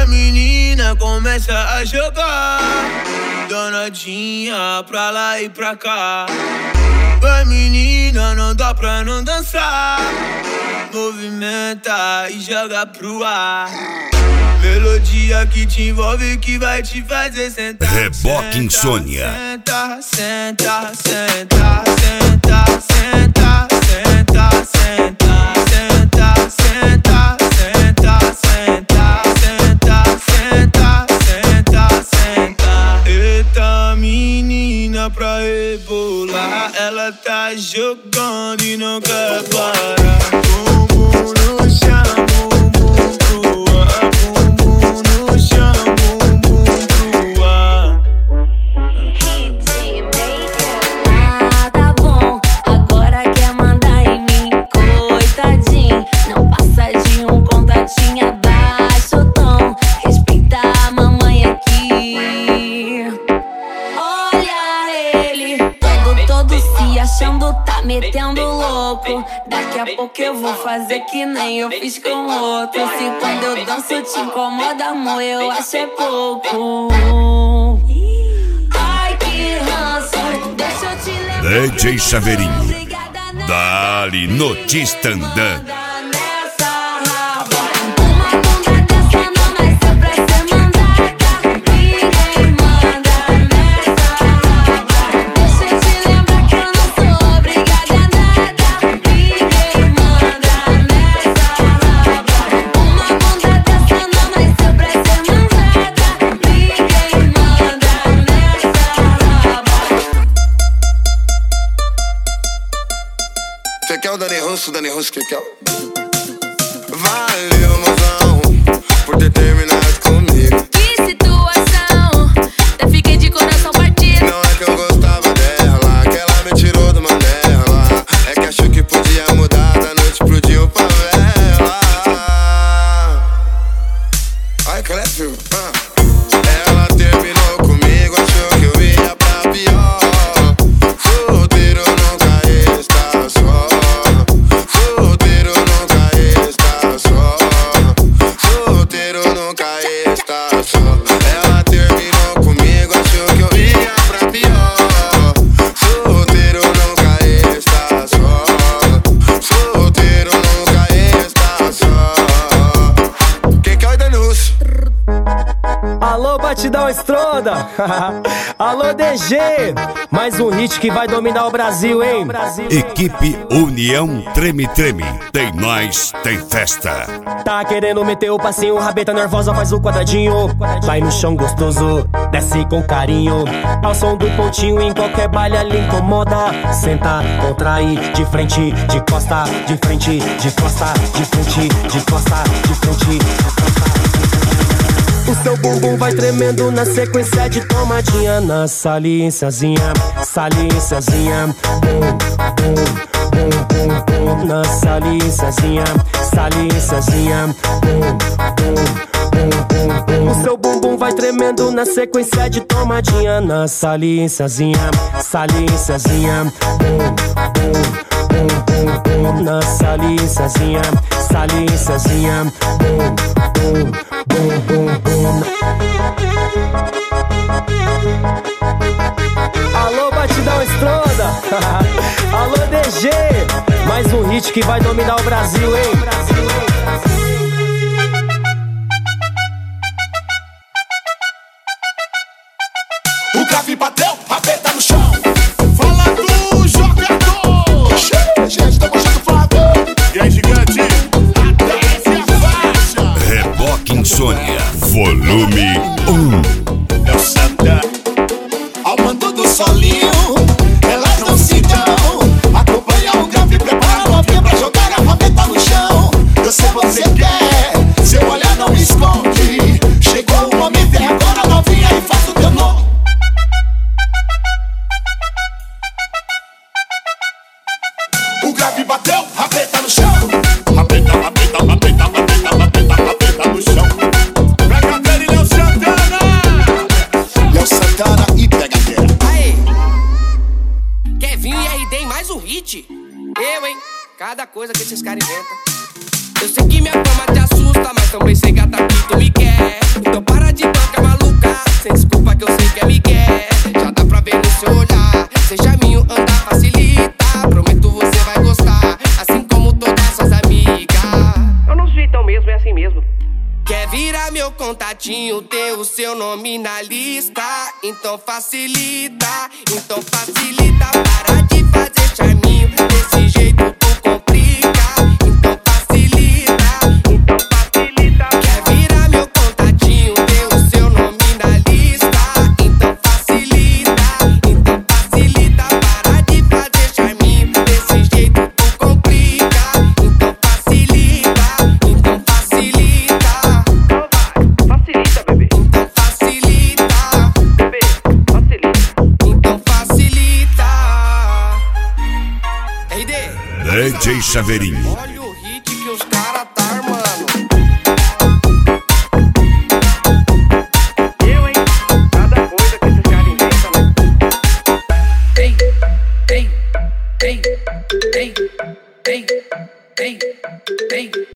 A menina começa a jogar danadinha pra lá e pra cá. Vai menina, não dá pra não dançar. Movimenta e joga pro ar. Melodia que te envolve, que vai te fazer sentar. Reboque Insônia. Senta, senta, senta, senta, senta, senta, senta, senta, senta, senta, senta, senta, senta, senta, senta. Eita menina pra rebolar, ela tá jogando e não quer parar. Bumbum no chão, bumbum pro ar. Bumbum no chão, bumbum pro ar. Ah, tá bom, agora quer mandar em mim, coitadinho. Não passa de um contatinho abaixo o tom. Respeita a mamãe aqui. Olha ele, todo se achando, tá metendo louco. Daqui a pouco eu vou fazer que nem eu fiz com outro. Se quando eu danço te incomoda, amor, eu acho é pouco. Ai, que ranço, deixa eu te lembrar. DJ Chaveirinho. Dali no Tistandã. Você quer o Dani Russo, que quer? Valeu, mozão, por ter terminado comigo. Que situação, até fiquei de coração partido. Não é que eu gostava dela, que ela me tirou do Mandela. É que achou que podia mudar da noite pro dia ou favela. Ai, Clécio, ela terminou comigo, achou que eu ia pra pior. Solteiro nunca está só. Solteiro nunca está só. Solteiro nunca está só. Ela terminou comigo, achou que eu ia pra pior. Solteiro nunca está só. Solteiro nunca está só. Quem quer o Dani Russo? Alô, Batidão Estronda. Alô, DG. Mais um hit que vai dominar o Brasil, hein? Equipe União Treme Treme. Tem nós, tem festa. Tá querendo meter o passinho, rabeta nervosa, faz o quadradinho. Vai no chão gostoso, desce com carinho. Ao som do pontinho, em qualquer baile ali incomoda. Senta, contrai, de frente, de costa. De frente, de costa, de frente, de costa, de frente, de costa. O seu bumbum vai tremendo na sequência de tomadinha. Na saliênciazinha, saliênciazinha. Bum, bum, bum, bum, bum. Na saliênciazinha, saliênciazinha. Bum, bum, bum, bum, bum. O seu bumbum vai tremendo na sequência de tomadinha. Na saliênciazinha, saliênciazinha. Bum, bum, bum, bum, bum. Na saliênciazinha, saliênciazinha. Bum, bum, bum, bum, bum. Alô, Batidão Estronda. Alô, DG. Mais um hit que vai dominar o Brasil, hein? O grave bateu, rabeta no chão. Fala do jogador. Gente, tá gostando do Flávio. E aí, gigante? Desce a faixa. Reboque Insônia. Volume 1. É o Santa. Ao mando do solinho, elas não se dão. Acompanha o grave, prepara a novinha pra jogar a rabeta no chão. Eu sei você quer, seu olhar não esconde. Chegou o momento, é agora, novinha, e faz o teu nome. O grave bateu, rabeta no chão. Rabeta, rabeta, rabeta, rabeta, rabeta, rabeta no chão. Pega a dele, Léo Santana. Léo Santana e pegadeira. Aê! Kevinho e RD em mais um hit. Eu, hein? Cada coisa que esses caras inventam. Eu sei que minha fama te assusta, mas também sei gata que tu me quer. virar meu contatinho, ter o seu nome na lista. Então facilita, para de fazer charminho. Desse jeito tu complica. Então facilita, quer virar meu contatinho, ter o seu nome na lista. Então facilita, para de fazer charminho. Desse jeito tu complica. Então facilita, Facilita, bebê. então facilita, Bebê, facilita. então facilita. RD, DJ Chaveirinho. olha o hit que os caras tá armando. Eu, hein? Cada coisa que esses caras inventam, né? Ei, ei, ei, ei, ei, ei, ei.